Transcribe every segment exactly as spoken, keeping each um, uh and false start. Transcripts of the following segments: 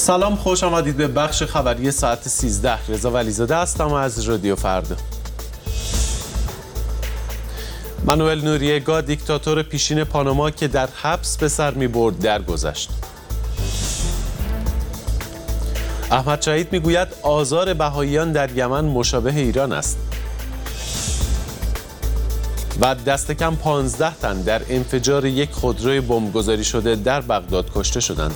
سلام، خوش آمدید به بخش خبری ساعت سیزده. رضا ولیزاده هستم از رادیو فردا. مانوئل نوریگا، دیکتاتور پیشین پاناما که در حبس به سر می‌برد، درگذشت. احمد شهید میگوید آزار بهائیان در یمن مشابه ایران است. و دست کم پانزده تن در انفجار یک خودروی بمبگذاری شده در بغداد کشته شدند.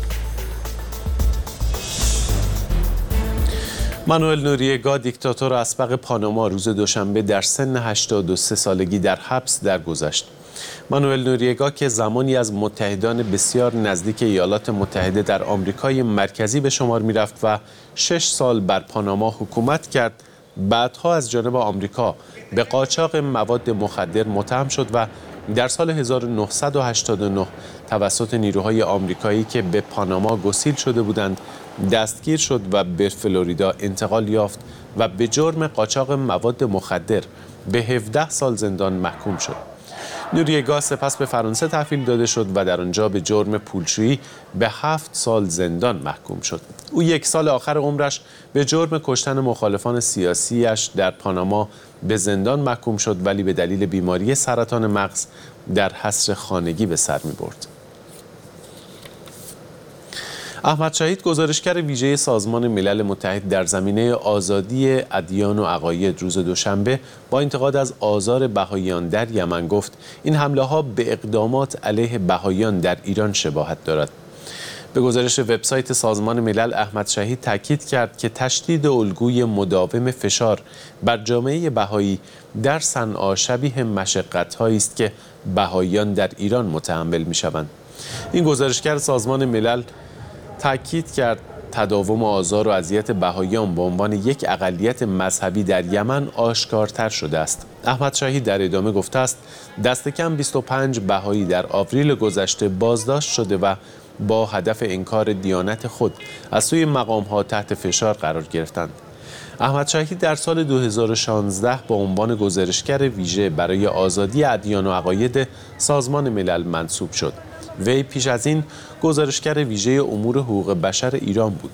مانوئل نوریگا، دیکتاتور اسبق پاناما، روز دوشنبه در سن هشتاد و سه سالگی در حبس درگذشت. مانوئل نوریگا که زمانی از متحدان بسیار نزدیک ایالات متحده در آمریکای مرکزی به شمار می‌رفت و شش سال بر پاناما حکومت کرد، بعدها از جانب آمریکا به قاچاق مواد مخدر متهم شد و در سال هزار و نهصد و هشتاد و نه توسط نیروهای آمریکایی که به پاناما گسیل شده بودند دستگیر شد و به فلوریدا انتقال یافت و به جرم قاچاق مواد مخدر به هفده سال زندان محکوم شد. نوریگا سپس به فرانسه تحویل داده شد و در آنجا به جرم پولشویی به هفت سال زندان محکوم شد. او یک سال آخر عمرش به جرم کشتن مخالفان سیاسیش در پاناما به زندان محکوم شد، ولی به دلیل بیماری سرطان مغز در حصر خانگی به سر می برد. احمد شهید، گزارشگر ویژه سازمان ملل متحد در زمینه آزادی ادیان و عقاید، روز دوشنبه با انتقاد از آزار بهائیان در یمن گفت این حمله ها به اقدامات علیه بهائیان در ایران شباهت دارد. به گزارش وبسایت سازمان ملل، احمد شهید تاکید کرد که تشدید الگوی مداوم فشار بر جامعه بهایی در صنعا شبیه مشقت‌هایی است که بهائیان در ایران متحمل می‌شوند. این گزارشگر سازمان ملل تاکید کرد تداوم آزار و اذیت بهائیان به عنوان یک اقلیت مذهبی در یمن آشکارتر شده است. احمد شهید در ادامه گفته است دست کم بیست و پنج بهایی در آوریل گذشته بازداشت شده و با هدف انکار دیانت خود از سوی مقام‌ها تحت فشار قرار گرفتند. احمد شهید در سال دو هزار و شانزده با عنوان گزارشگر ویژه برای آزادی ادیان و عقاید سازمان ملل منصوب شد. وی پیش از این گزارشگر ویژه امور حقوق بشر ایران بود.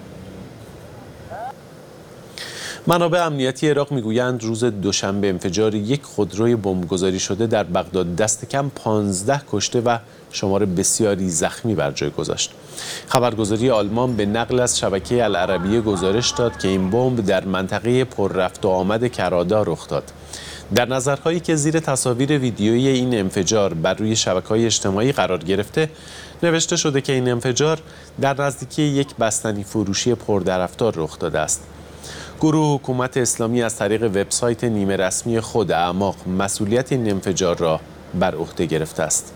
منابع امنیتی عراق میگویند روز دوشنبه انفجار یک خودروی بمبگذاری شده در بغداد دست کم پانزده کشته و شمار بسیاری زخمی بر جای گذاشت. خبرگزاری آلمان به نقل از شبکه العربیه گزارش داد که این بمب در منطقه پر رفت و آمد کرادا رخ داد. در نظرهایی که زیر تصاویر ویدیویی این انفجار بر روی شبکه‌های اجتماعی قرار گرفته، نوشته شده که این انفجار در نزدیکی یک بستنی فروشی پردرفتار رخ داده است. گروه حکومت اسلامی از طریق وبسایت نیمه رسمی خود اعماق مسئولیت این انفجار را بر عهده گرفته است.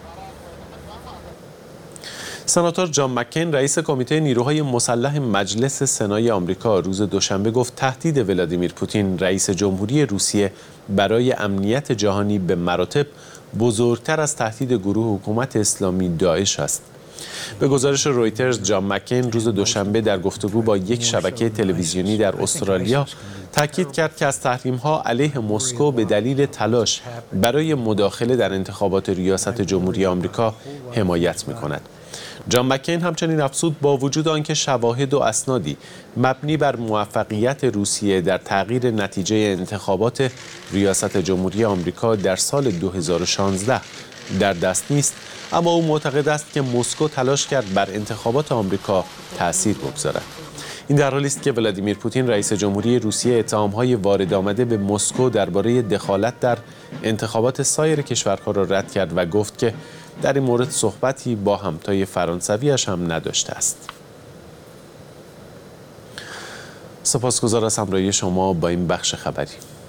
سناتور جان مکین، رئیس کمیته نیروهای مسلح مجلس سنای آمریکا، روز دوشنبه گفت تهدید ولادیمیر پوتین رئیس جمهوری روسیه برای امنیت جهانی به مراتب بزرگتر از تهدید گروه حکومت اسلامی داعش است. به گزارش رویترز، جان مکین روز دوشنبه در گفتگو با یک شبکه تلویزیونی در استرالیا تاکید کرد که از تحریم‌ها علیه مسکو به دلیل تلاش برای مداخله در انتخابات ریاست جمهوری آمریکا حمایت می‌کند. جان مکین همچنین افزود با وجود آنکه شواهد و اسنادی مبنی بر موفقیت روسیه در تغییر نتیجه انتخابات ریاست جمهوری آمریکا در سال دو هزار و شانزده در دست نیست، اما او معتقد است که مسکو تلاش کرد بر انتخابات آمریکا تأثیر بگذارد. این در حالی است که ولادیمیر پوتین رئیس جمهوری روسیه اتهام‌های وارد آمده به مسکو درباره دخالت در انتخابات سایر کشورها را رد کرد و گفت که در این مورد صحبتی با همتای فرانسویش هم نداشته است. سپاسگزار از همراهی شما با این بخش خبری.